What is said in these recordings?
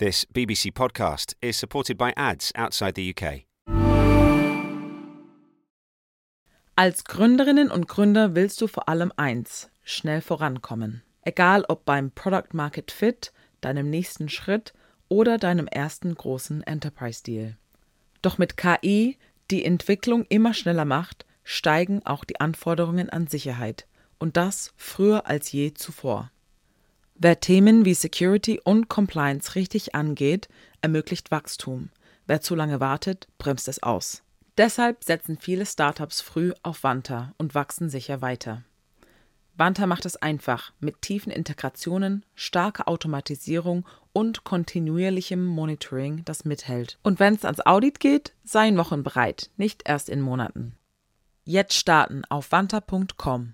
This BBC podcast is supported by ads outside the UK. Als Gründerinnen und Gründer willst du vor allem eins: schnell vorankommen. Egal ob beim Product Market Fit, deinem nächsten Schritt oder deinem ersten großen Enterprise-Deal. Doch mit KI, die Entwicklung immer schneller macht, steigen auch die Anforderungen an Sicherheit. Und das früher als je zuvor. Wer Themen wie Security und Compliance richtig angeht, ermöglicht Wachstum. Wer zu lange wartet, bremst es aus. Deshalb setzen viele Startups früh auf Vanta und wachsen sicher weiter. Vanta macht es einfach mit tiefen Integrationen, starker Automatisierung und kontinuierlichem Monitoring, das mithält. Und wenn es ans Audit geht, seien Wochen bereit, nicht erst in Monaten. Jetzt starten auf vanta.com.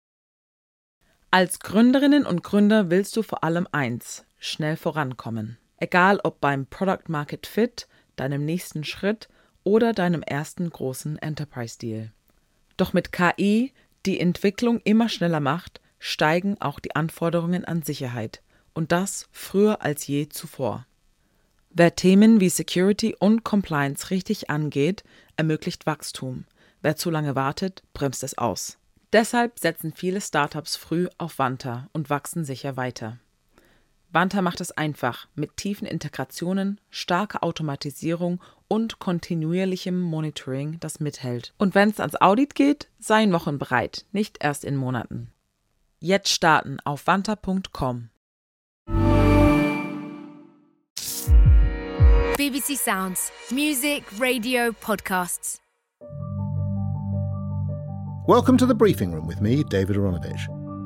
Als Gründerinnen und Gründer willst du vor allem eins: schnell vorankommen. Egal ob beim Product Market Fit, deinem nächsten Schritt oder deinem ersten großen Enterprise-Deal. Doch mit KI, die Entwicklung immer schneller macht, steigen auch die Anforderungen an Sicherheit. Und das früher als je zuvor. Wer Themen wie Security und Compliance richtig angeht, ermöglicht Wachstum. Wer zu lange wartet, bremst es aus. Deshalb setzen viele Startups früh auf Vanta und wachsen sicher weiter. Vanta macht es einfach mit tiefen Integrationen, starker Automatisierung und kontinuierlichem Monitoring, das mithält. Und wenn es ans Audit geht, seien Wochen bereit, nicht erst in Monaten. Jetzt starten auf vanta.com. BBC Sounds. Music, radio, podcasts. Welcome to The Briefing Room with me, David Aronovich.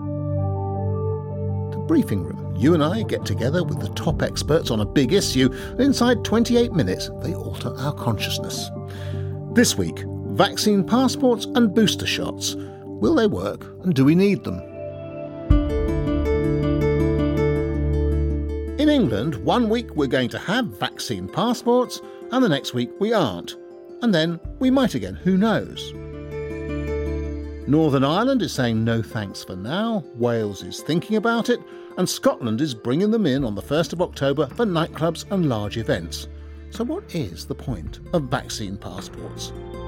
The Briefing Room. You and I get together with the top experts on a big issue, and inside 28 minutes, they alter our consciousness. This week, vaccine passports and booster shots. Will they work, and do we need them? In England, 1 week we're going to have vaccine passports, and the next week we aren't. And then we might again, who knows? Northern Ireland is saying no thanks for now, Wales is thinking about it, and Scotland is bringing them in on the 1st of October for nightclubs and large events. So what is the point of vaccine passports?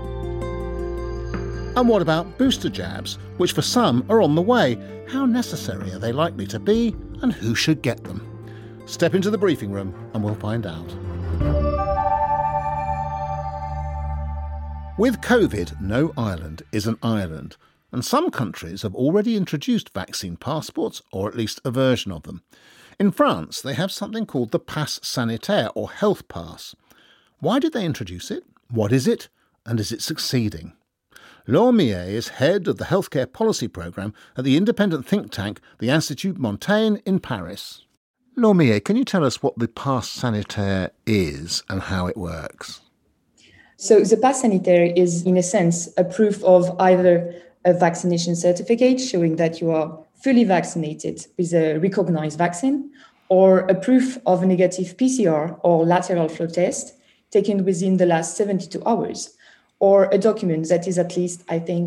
And what about booster jabs, which for some are on the way? How necessary are they likely to be, and who should get them? Step into the briefing room and we'll find out. With COVID, no island is an island, and some countries have already introduced vaccine passports, or at least a version of them. In France, they have something called the Pass Sanitaire, or Health Pass. Why did they introduce it? What is it? And is it succeeding? Laurent Millet is head of the healthcare policy programme at the independent think tank, the Institut Montaigne in Paris. Laurent Millet, can you tell us what the Pass Sanitaire is and how it works? So the Pass Sanitaire is, in a sense, a proof of either a vaccination certificate showing that you are fully vaccinated with a recognized vaccine, or a proof of a negative PCR or lateral flow test taken within the last 72 hours, or a document that is at least,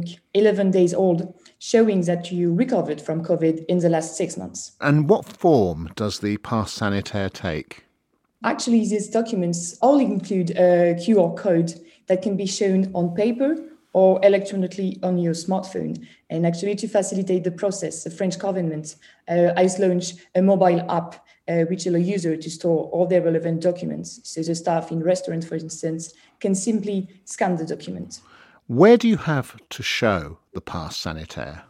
11 days old, showing that you recovered from COVID in the last 6 months. And what form does the Pass Sanitaire take? Actually, these documents all include a QR code that can be shown on paper or electronically on your smartphone. And actually, to facilitate the process, the French government has launched a mobile app which allows users to store all their relevant documents. So the staff in restaurants, for instance, can simply scan the document. Where do you have to show the Pass Sanitaire?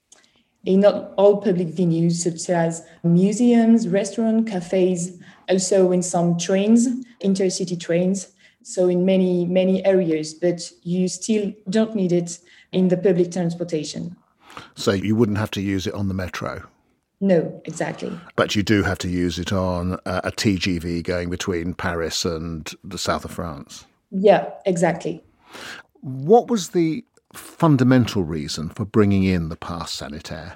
In not all public venues, such as museums, restaurants, cafes, also in some trains, intercity trains, so in many areas, but you still don't need it in the public transportation. So you wouldn't have to use it on the metro? No, exactly. But you do have to use it on a TGV going between Paris and the south of France? Yeah, exactly. What was the fundamental reason for bringing in the Pass Sanitaire?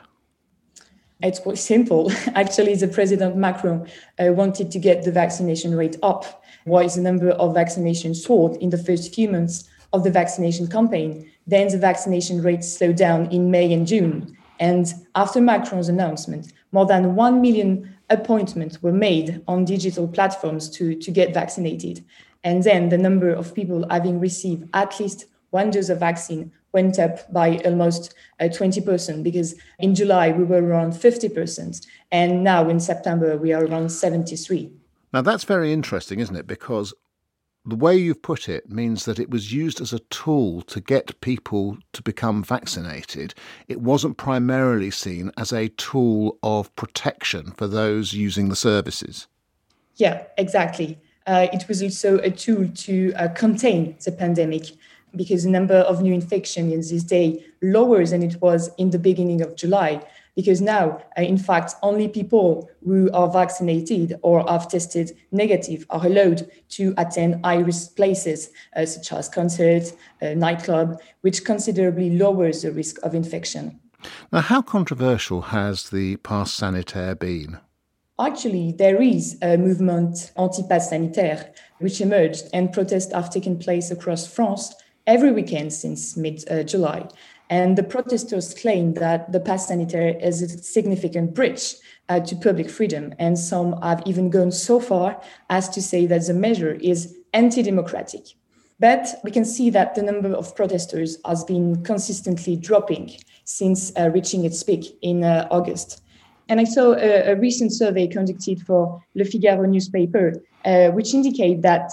It's quite simple. Actually, the President Macron wanted to get the vaccination rate up, while the number of vaccinations soared in the first few months of the vaccination campaign. Then the vaccination rate slowed down in May and June. And after Macron's announcement, more than 1 million appointments were made on digital platforms to get vaccinated. And then the number of people having received at least one dose of vaccine went up by almost 20%, because in July we were around 50%. And now in September we are around 73%. Now that's very interesting, isn't it? Because the way you've put it means that it was used as a tool to get people to become vaccinated. It wasn't primarily seen as a tool of protection for those using the services. Yeah, exactly. It was also a tool to contain the pandemic, because the number of new infections in this day lower than it was in the beginning of July. Because now, in fact, only people who are vaccinated or have tested negative are allowed to attend high-risk places, such as concerts, nightclub, which considerably lowers the risk of infection. Now, how controversial has the pass sanitaire been? Actually, there is a movement anti-pass sanitaire which emerged, and protests have taken place across France every weekend since mid-July. And the protesters claim that the pass sanitaire is a significant breach to public freedom. And some have even gone so far as to say that the measure is anti-democratic. But we can see that the number of protesters has been consistently dropping since reaching its peak in August. And I saw a recent survey conducted for Le Figaro newspaper, which indicate that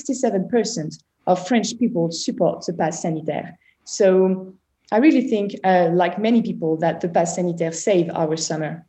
67% of French people support the pass sanitaire. So I really think, like many people, that the pass sanitaire saved our summer.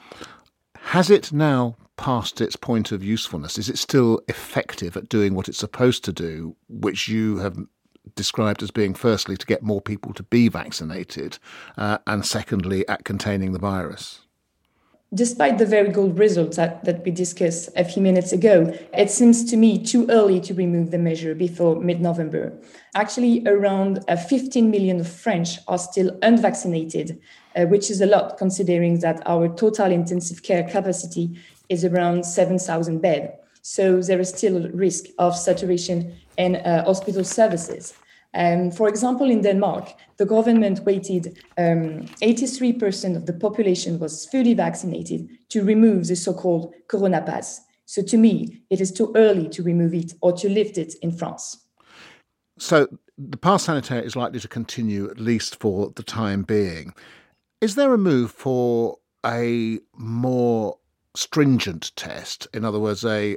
Has it now passed its point of usefulness? Is it still effective at doing what it's supposed to do, which you have described as being, firstly, to get more people to be vaccinated, and secondly, at containing the virus? Despite the very good results that we discussed a few minutes ago, it seems to me too early to remove the measure before mid-November. Actually, around 15 million French are still unvaccinated, which is a lot considering that our total intensive care capacity is around 7,000 beds. So there is still a risk of saturation in hospital services. For example, in Denmark, the government waited 83% of the population was fully vaccinated to remove the so-called Corona Pass. So to me, it is too early to remove it or to lift it in France. So the pass sanitaire is likely to continue at least for the time being. Is there a move for a more stringent test, in other words, a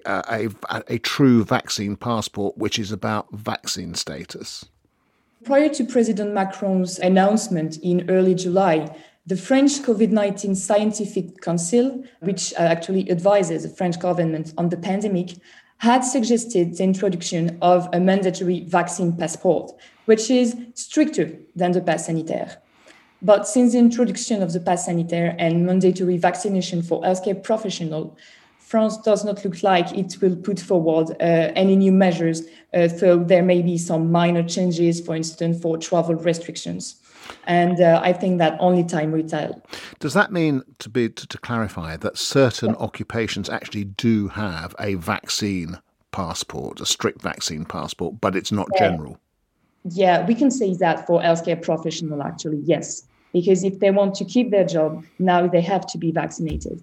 true vaccine passport, which is about vaccine status? Prior to President Macron's announcement in early July, the French COVID-19 Scientific Council, which actually advises the French government on the pandemic, had suggested the introduction of a mandatory vaccine passport, which is stricter than the pass sanitaire. But since the introduction of the pass sanitaire and mandatory vaccination for healthcare professionals, France does not look like it will put forward any new measures, though there may be some minor changes, for instance, for travel restrictions. And I think that only time will tell. Does that mean, to clarify, that certain occupations actually do have a vaccine passport, a strict vaccine passport, but it's not general? Yeah, we can say that for healthcare professionals, actually, yes. Because if they want to keep their job, now they have to be vaccinated.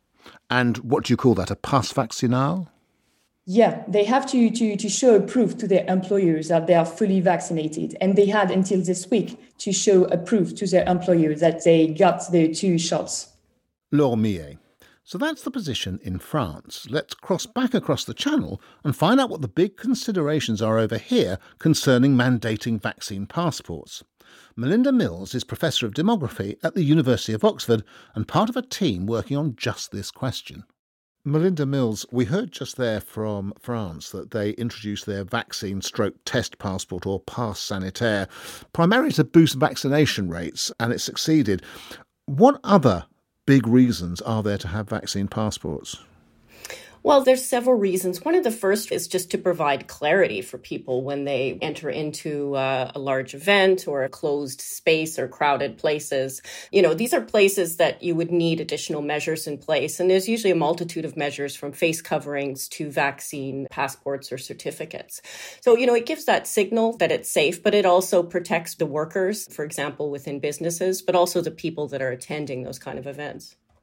And what do you call that, a pass vaccinal? Yeah, they have to show proof to their employers that they are fully vaccinated. And they had until this week to show a proof to their employer that they got their 2 shots. Laure Millet. So that's the position in France. Let's cross back across the channel and find out what the big considerations are over here concerning mandating vaccine passports. Melinda Mills is Professor of Demography at the University of Oxford and part of a team working on just this question. Melinda Mills, we heard just there from France that they introduced their vaccine/test passport or pass sanitaire primarily to boost vaccination rates, and it succeeded. What other big reasons are there to have vaccine passports? Well, there's several reasons. One of the first is just to provide clarity for people when they enter into a large event or a closed space or crowded places. You know, these are places that you would need additional measures in place. And there's usually a multitude of measures from face coverings to vaccine passports or certificates. So, you know, it gives that signal that it's safe, but it also protects the workers, for example, within businesses, but also the people that are attending those kind of events.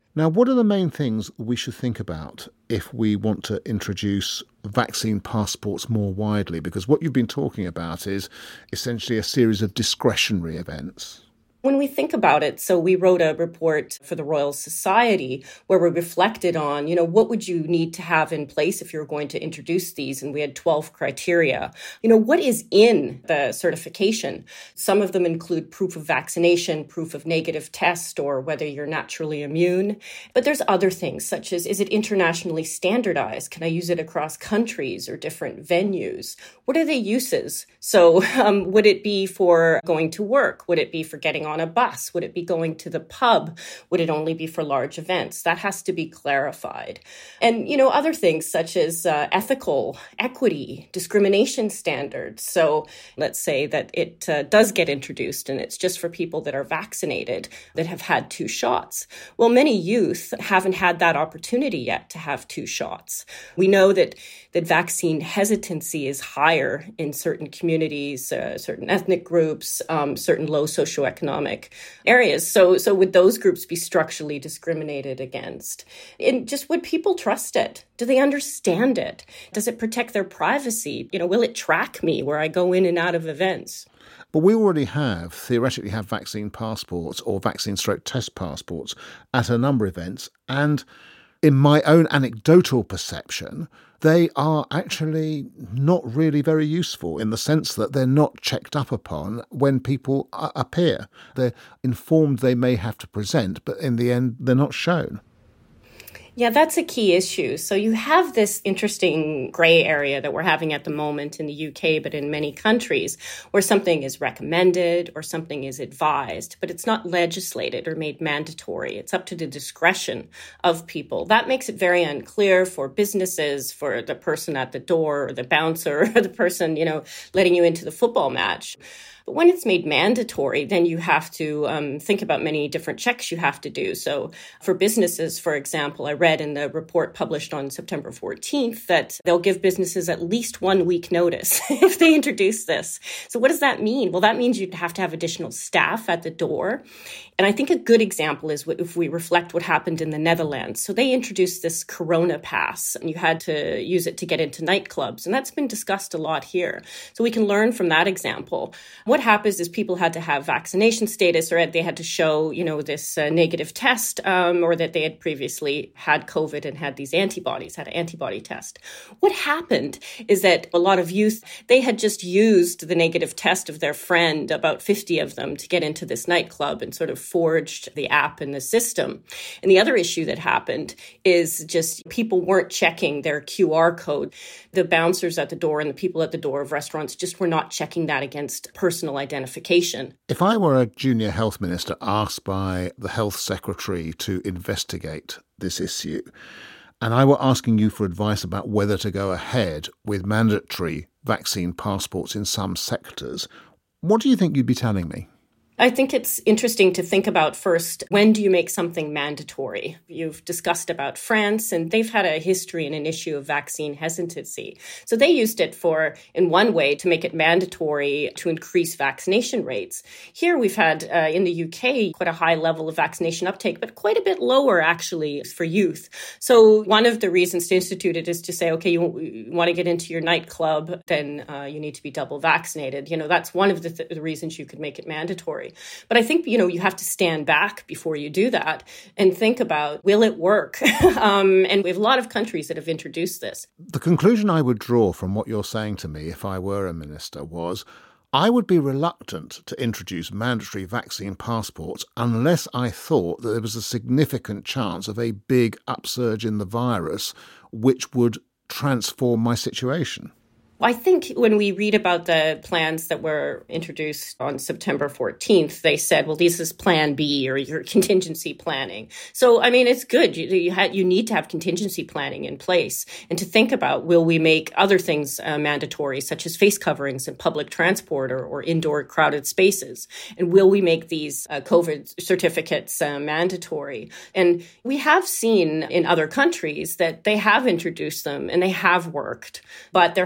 Now, what are the main things we should think about if we want to introduce vaccine passports more widely? Because what you've been talking about is essentially a series of discretionary events. When we think about it, so we wrote a report for the Royal Society where we reflected on, what would you need to have in place if you're going to introduce these? And we had 12 criteria. What is in the certification? Some of them include proof of vaccination, proof of negative test, or whether you're naturally immune. But there's other things such as, is it internationally standardized? Can I use it across countries or different venues? What are the uses? So would it be for going to work? Would it be for getting on a bus? Would it be going to the pub? Would it only be for large events? That has to be clarified. And, other things such as ethical, equity, discrimination standards. So let's say that it does get introduced and it's just for people that are vaccinated, that have had 2 shots. Well, many youth haven't had that opportunity yet to have 2 shots. We know that vaccine hesitancy is higher in certain communities, certain ethnic groups, certain low socioeconomic areas. So would those groups be structurally discriminated against? And just would people trust it? Do they understand it? Does it protect their privacy? Will it track me where I go in and out of events? But we already theoretically have vaccine passports or vaccine/test passports at a number of events. And in my own anecdotal perception, they are actually not really very useful in the sense that they're not checked up upon when people appear. They're informed they may have to present, but in the end, they're not shown. Yeah, that's a key issue. So you have this interesting gray area that we're having at the moment in the UK, but in many countries, where something is recommended or something is advised, but it's not legislated or made mandatory. It's up to the discretion of people. That makes it very unclear for businesses, for the person at the door, or the bouncer, or the person, letting you into the football match. But when it's made mandatory, then you have to think about many different checks you have to do. So for businesses, for example, I read in the report published on September 14th that they'll give businesses at least 1 week notice if they introduce this. So what does that mean? Well, that means you'd have to have additional staff at the door. And I think a good example is if we reflect what happened in the Netherlands. So they introduced this Corona Pass, and you had to use it to get into nightclubs. And that's been discussed a lot here. So we can learn from that example. What happens is people had to have vaccination status, or they had to show, this negative test, or that they had previously had COVID and had these antibodies, had an antibody test. What happened is that a lot of youth, they had just used the negative test of their friend, about 50 of them, to get into this nightclub and sort of forged the app and the system. And the other issue that happened is just people weren't checking their QR code. The bouncers at the door and the people at the door of restaurants just were not checking that against personal identification. If I were a junior health minister asked by the health secretary to investigate this issue, and I were asking you for advice about whether to go ahead with mandatory vaccine passports in some sectors, what do you think you'd be telling me? I think it's interesting to think about first, when do you make something mandatory? You've discussed about France, and they've had a history and an issue of vaccine hesitancy. So they used it in one way, to make it mandatory to increase vaccination rates. Here we've had, in the UK, quite a high level of vaccination uptake, but quite a bit lower, actually, for youth. So one of the reasons to institute it is to say, okay, you want to get into your nightclub, then you need to be double vaccinated. That's one of the reasons you could make it mandatory. But I think, you have to stand back before you do that and think about, will it work? And we have a lot of countries that have introduced this. The conclusion I would draw from what you're saying to me, if I were a minister, was I would be reluctant to introduce mandatory vaccine passports unless I thought that there was a significant chance of a big upsurge in the virus, which would transform my situation. I think when we read about the plans that were introduced on September 14th, they said, well, this is plan B or your contingency planning. So, it's good. You need to have contingency planning in place and to think about, will we make other things mandatory, such as face coverings in public transport or indoor crowded spaces? And will we make these COVID certificates mandatory? And we have seen in other countries that they have introduced them and they have worked, but there have been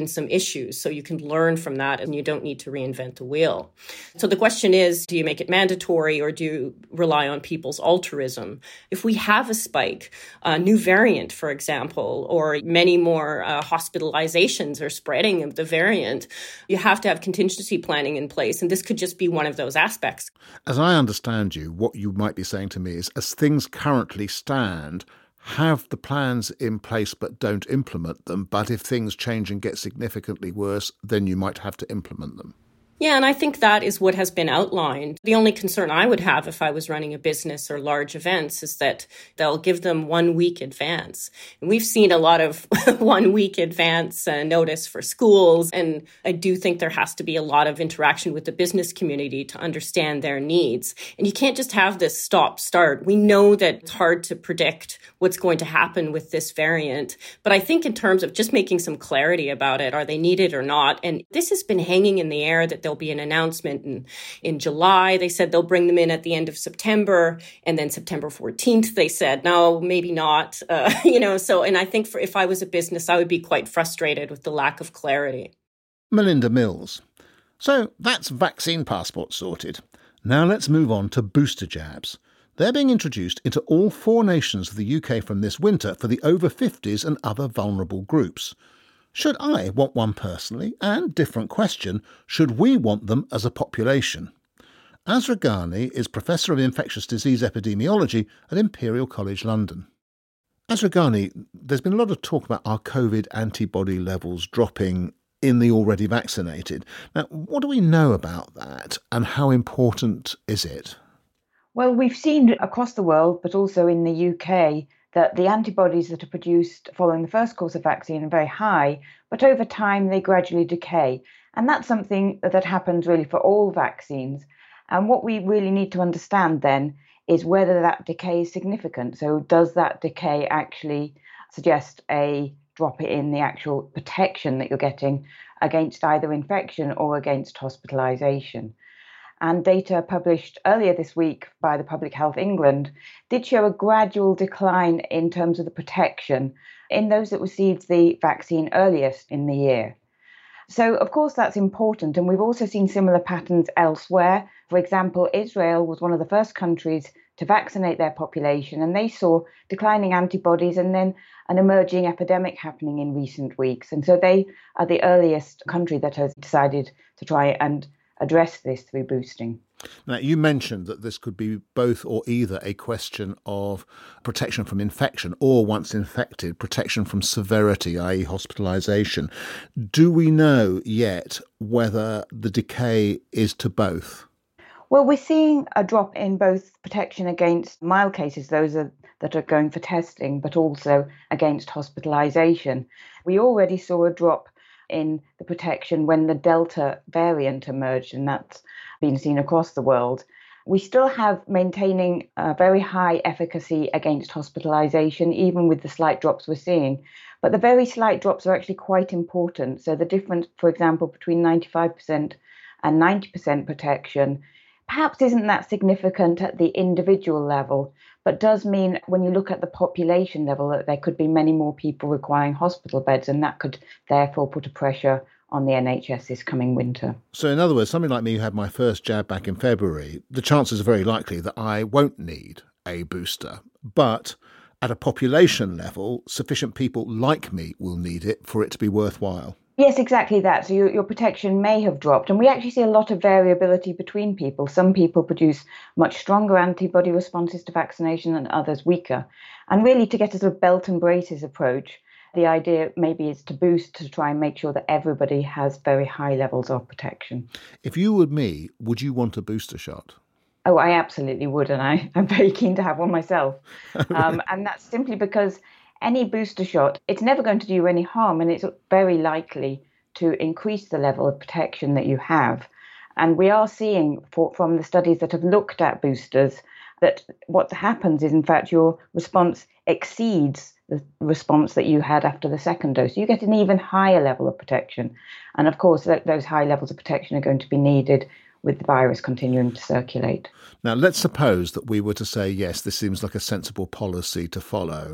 some issues so you can learn from that and you don't need to reinvent the wheel. So the question is, do you make it mandatory or do you rely on people's altruism? If we have a spike, a new variant, for example, or many more hospitalizations or spreading of the variant, you have to have contingency planning in place. And this could just be one of those aspects. As I understand you, what you might be saying to me is, as things currently stand, have the plans in place but don't implement them. But if things change and get significantly worse, then you might have to implement them. Yeah, and I think that is what has been outlined. The only concern I would have if I was running a business or large events is that they'll give them 1 week advance. And we've seen a lot of 1 week advance notice for schools. And I do think there has to be a lot of interaction with the business community to understand their needs. And you can't just have this stop-start. We know that it's hard to predict what's going to happen with this variant. But I think in terms of just making some clarity about it, are they needed or not? And this has been hanging in the air that there'll be an announcement in July. They said they'll bring them in at the end of September. And then September 14th, they said, no, maybe not. So, and I think if I was a business, I would be quite frustrated with the lack of clarity. Melinda Mills. So that's vaccine passports sorted. Now let's move on to booster jabs. They're being introduced into all 4 nations of the UK from this winter for the over 50s and other vulnerable groups. Should I want one personally? And, different question, should we want them as a population? Azra Ghani is Professor of Infectious Disease Epidemiology at Imperial College London. Azra Ghani, there's been a lot of talk about our COVID antibody levels dropping in the already vaccinated. Now, what do we know about that and how important is it? Well, we've seen across the world, but also in the UK, that the antibodies that are produced following the first course of vaccine are very high, but over time they gradually decay. And that's something that happens really for all vaccines. And what we really need to understand then is whether that decay is significant. So does that decay actually suggest a drop in the actual protection that you're getting against either infection or against hospitalisation? And data published earlier this week by the Public Health England did show a gradual decline in terms of the protection in those that received the vaccine earliest in the year. So, of course, that's important. And we've also seen similar patterns elsewhere. For example, Israel was one of the first countries to vaccinate their population, and they saw declining antibodies and then an emerging epidemic happening in recent weeks. And so they are the earliest country that has decided to try and address this through boosting. Now, you mentioned that this could be both or either a question of protection from infection or, once infected, protection from severity, i.e. hospitalisation. Do we know yet whether the decay is to both? Well, we're seeing a drop in both protection against mild cases, those that are going for testing, but also against hospitalisation. We already saw a drop in the protection when the Delta variant emerged, and that's been seen across the world. We still have maintaining a very high efficacy against hospitalisation, even with the slight drops we're seeing. But the very slight drops are actually quite important. So the difference, for example, between 95% and 90% protection perhaps isn't that significant at the individual level, but does mean when you look at the population level that there could be many more people requiring hospital beds, and that could therefore put a pressure on the NHS this coming winter. So in other words, something like me who had my first jab back in February, the chances are very likely that I won't need a booster. But at a population level, sufficient people like me will need it for it to be worthwhile. Yes, exactly that. So your protection may have dropped. And we actually see a lot of variability between people. Some people produce much stronger antibody responses to vaccination and others weaker. And really, to get a sort of belt and braces approach, the idea maybe is to boost to try and make sure that everybody has very high levels of protection. If you were me, would you want a booster shot? Oh, I absolutely would. And I'm very keen to have one myself. And that's simply because any booster shot, it's never going to do you any harm, and it's very likely to increase the level of protection that you have. And we are seeing from the studies that have looked at boosters that what happens is, in fact, your response exceeds the response that you had after the second dose. You get an even higher level of protection. And of course, those high levels of protection are going to be needed with the virus continuing to circulate. Now, let's suppose that we were to say, yes, this seems like a sensible policy to follow.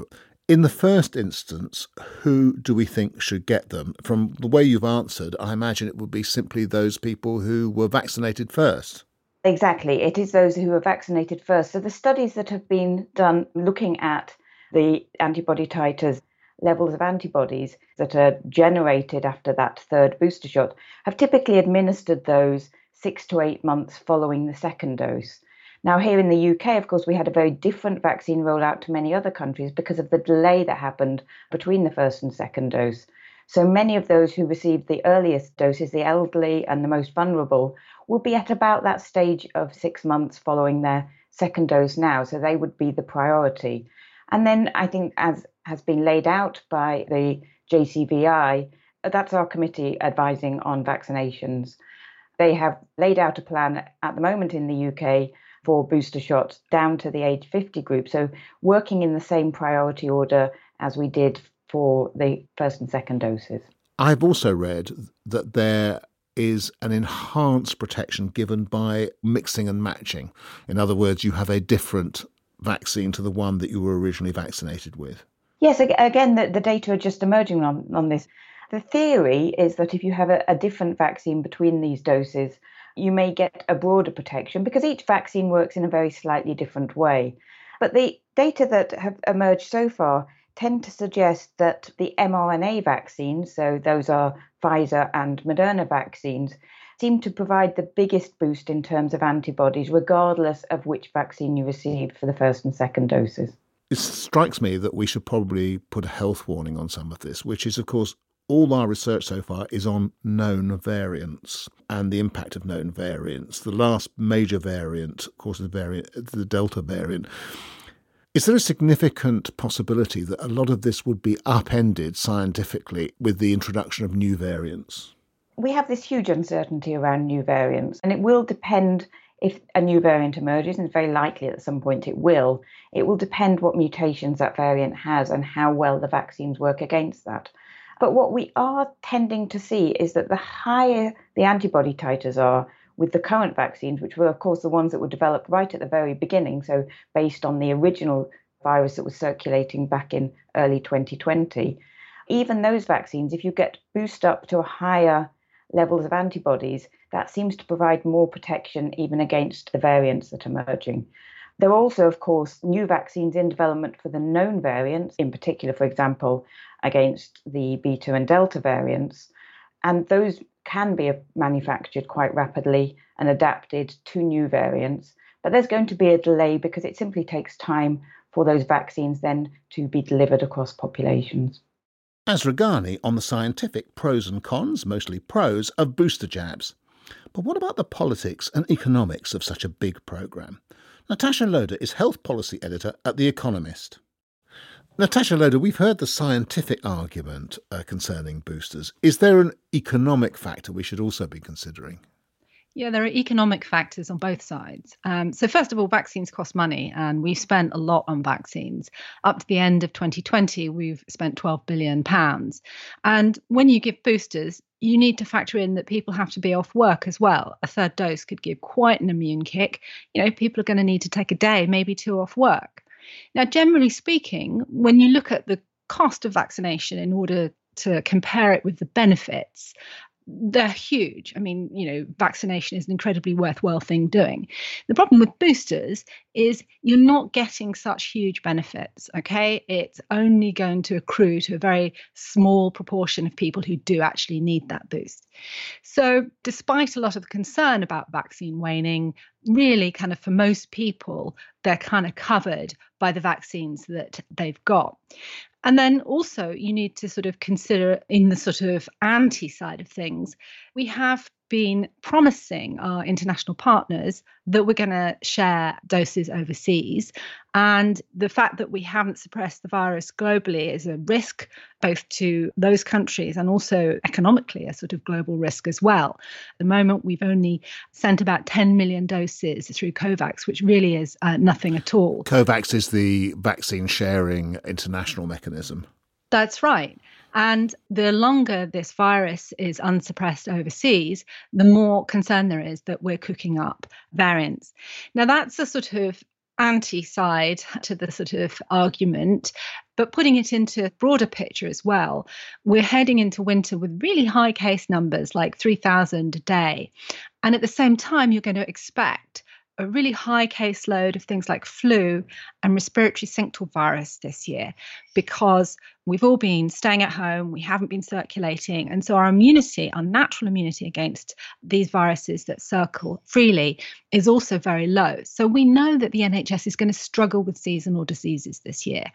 In the first instance, who do we think should get them? From the way you've answered, I imagine it would be simply those people who were vaccinated first. Exactly. It is those who are vaccinated first. So the studies that have been done looking at the antibody titers, levels of antibodies that are generated after that third booster shot, have typically administered those 6 to 8 months following the second dose. Now, here in the UK, of course, we had a very different vaccine rollout to many other countries because of the delay that happened between the first and second dose. So many of those who received the earliest doses, the elderly and the most vulnerable, will be at about that stage of 6 months following their second dose now. So they would be the priority. And then I think, as has been laid out by the JCVI, that's our committee advising on vaccinations. They have laid out a plan at the moment in the UK for booster shots down to the age 50 group. So working in the same priority order as we did for the first and second doses. I've also read that there is an enhanced protection given by mixing and matching. In other words, you have a different vaccine to the one that you were originally vaccinated with. Yes, again, the data are just emerging on this. The theory is that if you have a different vaccine between these doses, you may get a broader protection because each vaccine works in a very slightly different way. But the data that have emerged so far tend to suggest that the mRNA vaccines, so those are Pfizer and Moderna vaccines, seem to provide the biggest boost in terms of antibodies, regardless of which vaccine you received for the first and second doses. It strikes me that we should probably put a health warning on some of this, which is, of course, all our research so far is on known variants and the impact of known variants. The last major variant, of course, is the Delta variant. Is there a significant possibility that a lot of this would be upended scientifically with the introduction of new variants? We have this huge uncertainty around new variants, and it will depend if a new variant emerges, and it's very likely at some point it will. It will depend what mutations that variant has and how well the vaccines work against that. But what we are tending to see is that the higher the antibody titers are with the current vaccines, which were, of course, the ones that were developed right at the very beginning, so based on the original virus that was circulating back in early 2020, even those vaccines, if you get boost up to a higher levels of antibodies, that seems to provide more protection even against the variants that are emerging. There are also, of course, new vaccines in development for the known variants, in particular, for example, against the Beta and Delta variants. And those can be manufactured quite rapidly and adapted to new variants. But there's going to be a delay because it simply takes time for those vaccines then to be delivered across populations. Asragani on the scientific pros and cons, mostly pros, of booster jabs. But what about the politics and economics of such a big programme? Natasha Loder is health policy editor at The Economist. Natasha Loder, we've heard the scientific argument concerning boosters. Is there an economic factor we should also be considering? Yeah, there are economic factors on both sides. So first of all, vaccines cost money, and we've spent a lot on vaccines. Up to the end of 2020, we've spent £12 billion. And when you give boosters, you need to factor in that people have to be off work as well. A third dose could give quite an immune kick. People are going to need to take a day, maybe two off work. Now, generally speaking, when you look at the cost of vaccination in order to compare it with the benefits, they're huge. I mean, vaccination is an incredibly worthwhile thing doing. The problem with boosters is you're not getting such huge benefits, okay? It's only going to accrue to a very small proportion of people who do actually need that boost. So despite a lot of the concern about vaccine waning, really kind of for most people, they're kind of covered by the vaccines that they've got. And then also you need to sort of consider in the sort of anti side of things, we have been promising our international partners that we're going to share doses overseas. And the fact that we haven't suppressed the virus globally is a risk both to those countries and also economically a sort of global risk as well. At the moment, we've only sent about 10 million doses through COVAX, which really is nothing at all. COVAX is the vaccine sharing international mechanism. That's right. And the longer this virus is unsuppressed overseas, the more concern there is that we're cooking up variants. Now, that's a sort of anti-side to the sort of argument. But putting it into a broader picture as well, we're heading into winter with really high case numbers, like 3,000 a day. And at the same time, you're going to expect a really high caseload of things like flu and respiratory syncytial virus this year, because we've all been staying at home, we haven't been circulating. And so our immunity, our natural immunity against these viruses that circle freely is also very low. So we know that the NHS is going to struggle with seasonal diseases this year.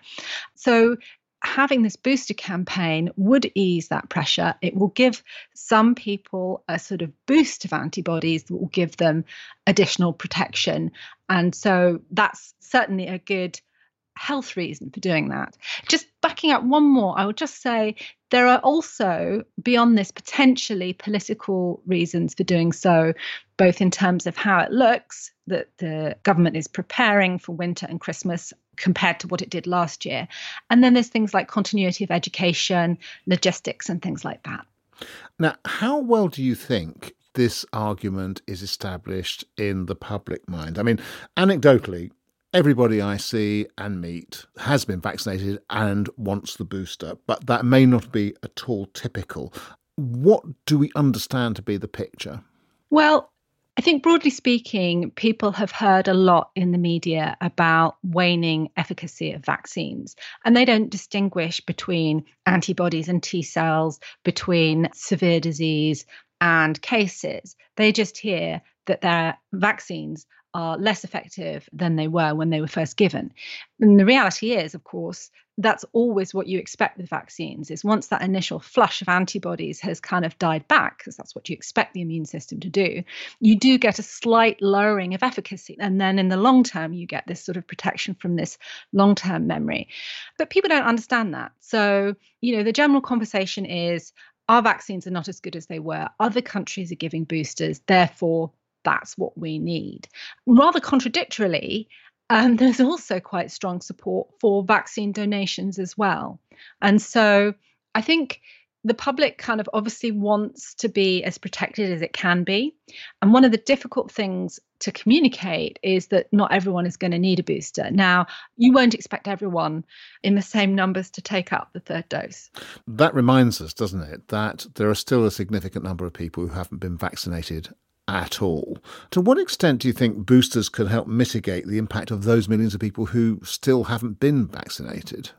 So having this booster campaign would ease that pressure. It will give some people a sort of boost of antibodies that will give them additional protection. And so that's certainly a good health reason for doing that. Just backing up one more, I would just say there are also, beyond this, potentially political reasons for doing so, both in terms of how it looks, that the government is preparing for winter and Christmas compared to what it did last year. And then there's things like continuity of education, logistics, and things like that. Now, how well do you think this argument is established in the public mind? I mean, anecdotally, everybody I see and meet has been vaccinated and wants the booster, but that may not be at all typical. What do we understand to be the picture? Well, I think broadly speaking, people have heard a lot in the media about waning efficacy of vaccines, and they don't distinguish between antibodies and T cells, between severe disease and cases. They just hear that their vaccines are less effective than they were when they were first given. And the reality is, of course, that's always what you expect with vaccines, is once that initial flush of antibodies has kind of died back, because that's what you expect the immune system to do, you do get a slight lowering of efficacy. And then in the long term, you get this sort of protection from this long-term memory. But people don't understand that. So, the general conversation is, our vaccines are not as good as they were. Other countries are giving boosters, therefore, that's what we need. Rather contradictorily, there's also quite strong support for vaccine donations as well. And so I think the public kind of obviously wants to be as protected as it can be. And one of the difficult things to communicate is that not everyone is going to need a booster. Now, you won't expect everyone in the same numbers to take up the third dose. That reminds us, doesn't it, that there are still a significant number of people who haven't been vaccinated at all. To what extent do you think boosters can help mitigate the impact of those millions of people who still haven't been vaccinated?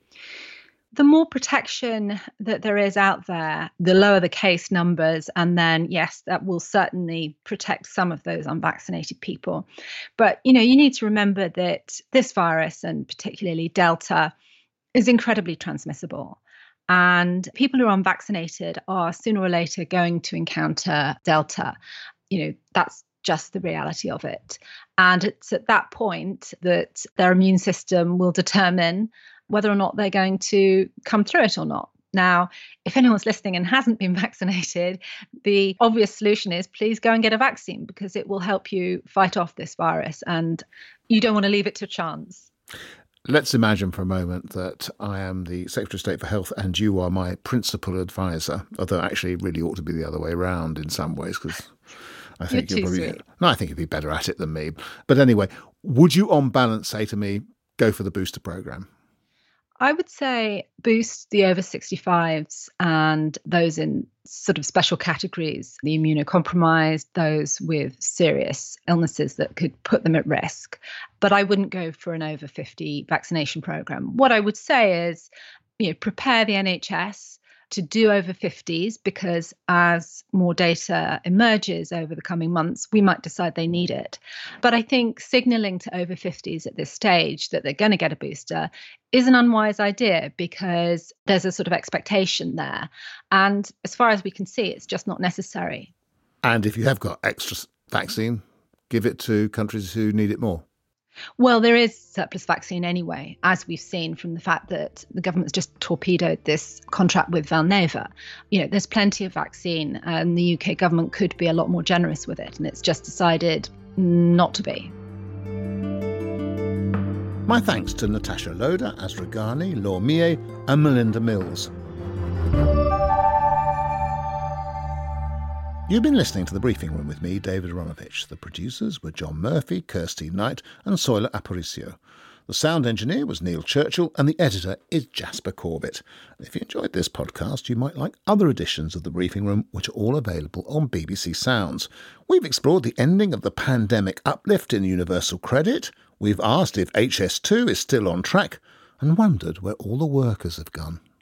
The more protection that there is out there, the lower the case numbers. And then, yes, that will certainly protect some of those unvaccinated people. But, you need to remember that this virus, and particularly Delta, is incredibly transmissible. And people who are unvaccinated are sooner or later going to encounter Delta. That's just the reality of it. And it's at that point that their immune system will determine whether or not they're going to come through it or not. Now, if anyone's listening and hasn't been vaccinated, the obvious solution is please go and get a vaccine, because it will help you fight off this virus, and you don't want to leave it to chance. Let's imagine for a moment that I am the Secretary of State for Health and you are my principal advisor, although actually it really ought to be the other way around in some ways, because I think you're probably sweet. No, I think you'd be better at it than me. But anyway, would you on balance say to me, go for the booster programme? I would say boost the over 65s and those in sort of special categories, the immunocompromised, those with serious illnesses that could put them at risk. But I wouldn't go for an over 50 vaccination programme. What I would say is, prepare the NHS to do over 50s, because as more data emerges over the coming months, we might decide they need it. But I think signalling to over 50s at this stage that they're going to get a booster is an unwise idea, because there's a sort of expectation there. And as far as we can see, it's just not necessary. And if you have got extra vaccine, give it to countries who need it more. Well, there is surplus vaccine anyway, as we've seen from the fact that the government's just torpedoed this contract with Valneva. There's plenty of vaccine, and the UK government could be a lot more generous with it, and it's just decided not to be. My thanks to Natasha Loder, Azra Ghani, Law Mie and Melinda Mills. You've been listening to The Briefing Room with me, David Aronovich. The producers were John Murphy, Kirsty Knight and Soila Aparicio. The sound engineer was Neil Churchill and the editor is Jasper Corbett. If you enjoyed this podcast, you might like other editions of The Briefing Room, which are all available on BBC Sounds. We've explored the ending of the pandemic uplift in universal credit. We've asked if HS2 is still on track and wondered where all the workers have gone.